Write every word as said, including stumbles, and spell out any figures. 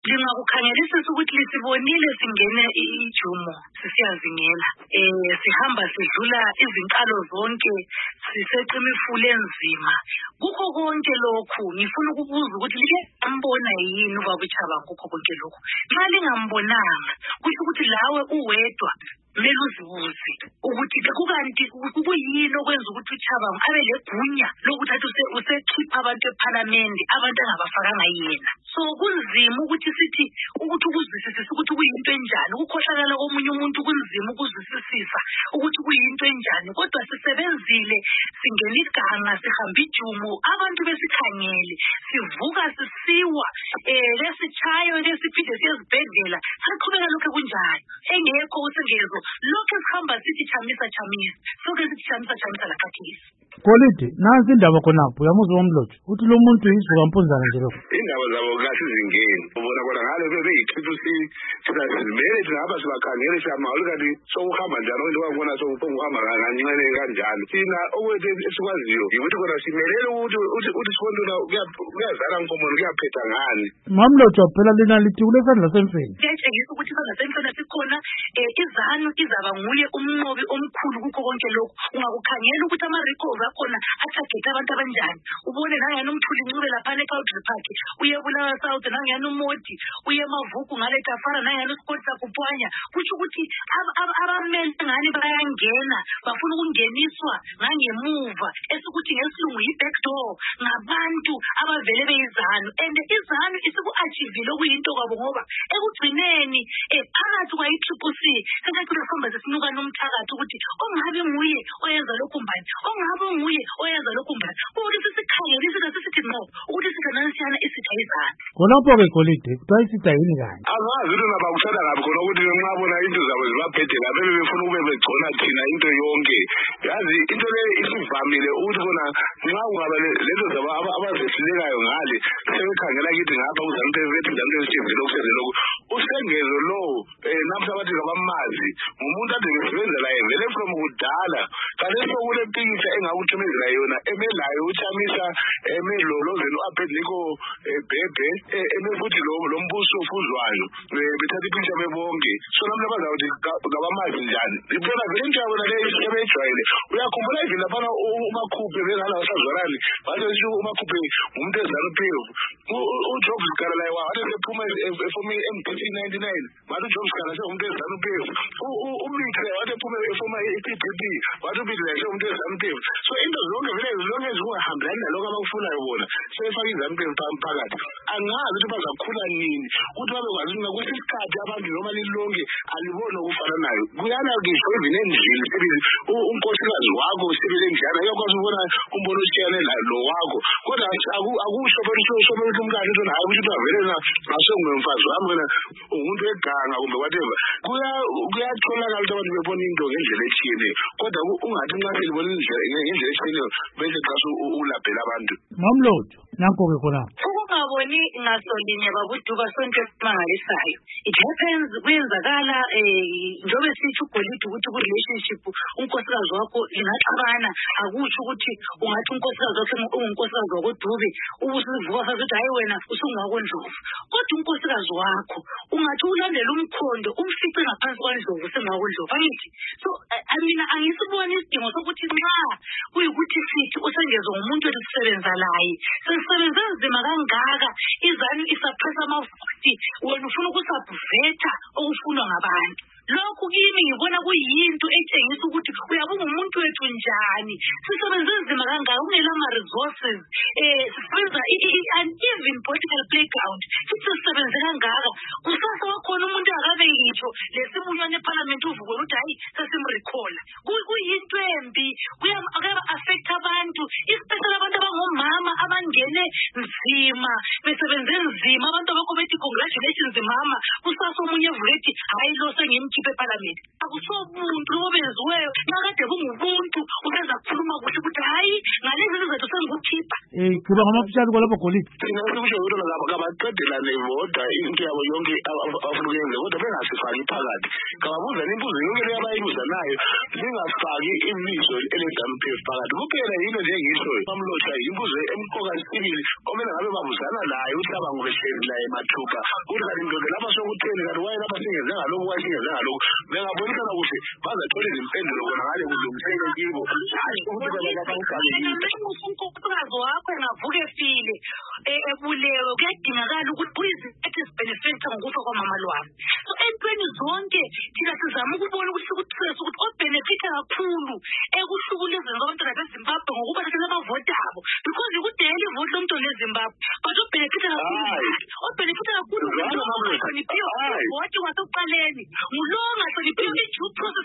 Ngingakukhangelisisa ukuthi lisibonile singene ijumo sisiyazingela eh sihamba sidlula izinkalo zonke siseqima ifule enzima kukho konke lokhu ngifuna ukubuza ukuthi like ambona yini ubaba uChaba kukho konke lokhu nxa lingambonanga kusho ukuthi lawe uwedwa mele uzibuze ukuthi kukanti kuyini okwenza ukuthi uChaba abe legunya lokuthi athi usekhipha abantu eParliament abantu angabafakanga yena so kunzima ukuthi sithi ukuthi ukuzwisisa ukuthi kuyinto enjani ukukhohlakala komunye umuntu kunzima ukuzwisisa ukuthi kuyinto enjani kodwa sisebenzile singena iganga sihamba ijumo abantu besikhangele sivuka sisiwa eh lesichayo lesiphinde siyezibhedlela saqhubeka lokho kunjani engekho usengezo lokho sihamba sithi chamisa chamisa soke sithi chamisa chamisa la khathisi Kolide nansi indaba khonapho uyamuzwa uMlojo uthi lo muntu yizuka mpunzana nje lokho indaba zabo kahle izingeni ubona bona ngale bebe yitriple C sina sizimele sihamba sibakhangele siyamalu kanti sokuhamba njalo into wabona sokuhamba kancane kanjalo sina okwethu esikwaziyo ukuthi kona simelele ukuthi uthi sikondula kuyazala nkomono kuyaphetha ngani Mamlojo phela lina lithi kulesandla semfeni kuyatshengisa ukuthi isandla semfeni sikhona izanu izaba nguye umnqobi omkhulu kukho konke lokho ungakukhangela ukuthi ama records akhona athagetha abantu abanjani ubone nangena umthuli ncube lapha eCountry Park uye Bulawayo South nangena uModi uye Mavuku ngale Tafara nangena uSkotsa kupwanya kusho ukuthi abameli ngani bayangena bafuna ukungeniswa ngangemuva esukuthi ngesilungu yi-back door ngabantu abavele beyizanu and izanu isiku-achievile okuyinto kwabo ngoba ekugcineni phakathi kwayi-triple C sengathi losomba sesinuka nomthakathi ukuthi ongabe nguye oyenza lokhu mbani ongabe nguye oyenza lokhu mbani ukuthi sisikhangelisile sisithi no ukuthi sikanasiyana isitha izanu khonapho-ke Golide kuthiwa isitha yini kanye angazi into nabakushada kabi khona ukuthi nxa bona into zabo zibaphethe kabe befuna ukube begcona thina into yonke yazi into le isivamile ukuthi khona nxa ungaba lezo zabo abazehlulekayo ngale sebekhangela kithi ngapha uzanto evethu zanto esithezile okusenze lokhu usengezo lo namhla bathi ngabamazi umuntu ade besebenza la evele from kudala kanti sokule mpikisha engakuthumezela yona emelayo uChamisa emelolozelo uAbednego Bhebhe emefuthi lo lombuso ofuzwayo bethatha ipicture bebonke so namhla bazawuthi ngabamazi njani ibona vele into yabo le isebejwayele uyakhumbula ivile lapha uMakhuphe bengala wasazwarani bathi nje uMakhuphe umuntu ezaluphezulu uJobs Karala wathi sephuma efomi M P C ninety-nine bathi uJobs Karala semuntu ezaluphezulu uMikhe wathi ephuma efoma iP P P wathi uBidle semuntu ezaluphezulu so into zonke vele zonke ezingahambelani naloko abakufunayo bona sebefaka izaluphezulu phakathi angazi ukuthi bazakhula nini ukuthi babekwazi ukuthi isikhathi abantu noma lilonke alibona ukufana nayo kuyana ngisho even endlini sebizi unkosikazi wakho sibele njalo uyakwazi ukubona umbono osiyane lo wakho kodwa akusho bonke somuntu umkani into nayo ukuthi bavelena asengumfazi wami wena umuntu eganga kumbe whatever kuya kuyatholakala ukuthi abantu bebona into ngendlela ethiyene kodwa ungathi nxa selibona indlela ngendlela ethiyene bese xa ulabhela abantu Mamlojo nanko-ke khona ukungaboni ngasolinye babuduba sonke esimangalisayo it happens kuyenzakala njobe sithi uGolide ukuthi ku-relationship unkosikazi wakho lingaxabana akusho ukuthi ungathi unkosikazi wakho ungunkosikazi wakoDube ubusivuka sathi hayi wena usungakondlovu kodwa unkosikazi wakho ungathi ulandela umkhondo umfice ngaphansi kwandlovu usengakondlovu angithi so mina angisiboni isidingo sokuthi nxa kuyikuthi sithi usengezo ngumuntu wethu sisebenza laye sisebenza nzima kangaka izanu isappressa amafuthi wena ufuna ukusabvetha okufunwa ngabantu lokhu kimi ngibona kuyinto etshengisa ukuthi uyabunga umuntu wethu njani sisebenza nzima kangaka ungela ama resources eh sisebenza an even political playground sisebenza kangaka kusasa wakhona umuntu akabe ngitsho lesimunyane eParliament uvuko ukuthi hayi sesimrecall kuyinto embi kuyaba affect abantu especially abantu abangomama abangene nzima besebenze nzima abantu abakho bethi congratulations mama kusasa omunye evuka ethi hayi lo sengimkhiphe eParliament akusobuntu obenziweyo nakade kungubuntu ubenza kukhuluma kuhle ukuthi hayi ngalezi zethu sengikukhipha eh kuba ngamafishali kwalapho Golide thina sikusho ukuthi ngabaqedelane voda into yabo yonke afuna ukuyenza kodwa bengasifaki phakathi kababuza imbuzo yonke le abayibuza nayo lingafaki ibizo ele-W P F phakathi kuphela yilo nje ngisho bamlotha imbuzo emqoka sibili omele ngabe babuzana naye ukuthi abangobehlezi la emathupha ukuthi kanti ndoda lapha sokutheni kanti waye lapha singenze ngalokhu wasingenze ngalokhu bengabonisana kuhle bazathola izimpendulo kona ngale kulungiseke kibo hayi ukuthi umkhukhukazi wakho engavuka efile ebulewe kuyadingakala ukuthi kuyizithathi benefita ngokufa kwamama lwami so entweni zonke thina sizama ukubona ukuthi ukuthesa ukuthi obenefita kakhulu ekuhlukulezeni kwabantwana beZimbabwe ngokuba thina abavoti abo because ikudela ivoti lomntu leZimbabwe but obenefita kakhulu obenefita kakhulu voti wasekuqaleni ngulowo ongahloniphiyo i-due process